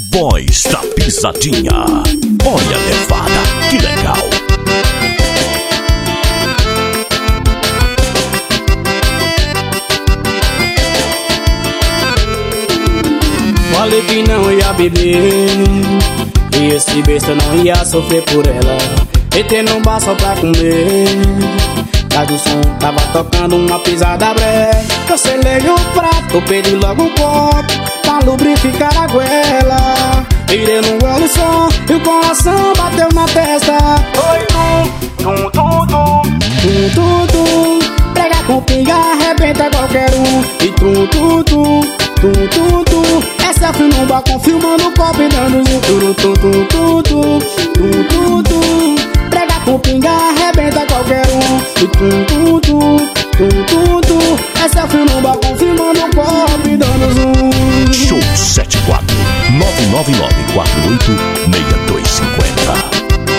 Voz da Pisadinha. Olha a levada, que legal. Falei que não ia beber, e esse besta não ia sofrer por ela. Entrei no bar só pra comer, mas o som tava tocando uma pisada breve. Cancelei o prato, pedi logo um copo pra lubrificar a goela. Virei no gole o som e o coração bateu na testa. Oi, tum, tum, tum, tum, tum, tum, tum. Prega com pinga, arrebenta qualquer um. E tum, tum, tum, tum, tum, tum. É selfie no balcão, filmando o copo e dando zoom. Tum, tum, tum, tum, tum, tum, tum, tum. Prega com pinga, arrebenta qualquer um. E tum, tum, tum, tum, tum, tum. É selfie no balcão, filmando o copo e dando zoom. Show 74 999486250.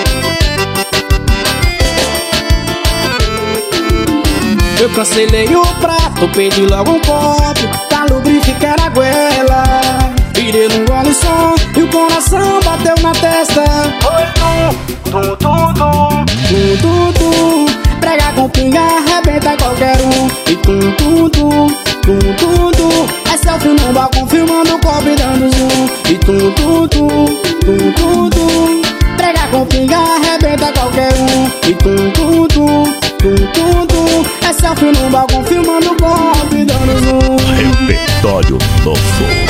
Eu cancelei o prato, pedi logo um copo pra lubrificar a goela. Virei no gole o som e o coração bateu na testa. Oi, tum, tum, tum, tum, tum, tum, tum. Prega com pinga, arrebenta qualquer um. E tum, tum, tum, tum, tum, tum. É selfie no balcão, filmando o copo e dando zoom. E tum, tum, tum, tum, tum, tum. Prega com pinga, arrebenta qualquer um. E tum, tum, tum, tum, tum, tum. É selfie no balcão, filmando o copo e dando zoom. Repertório novo.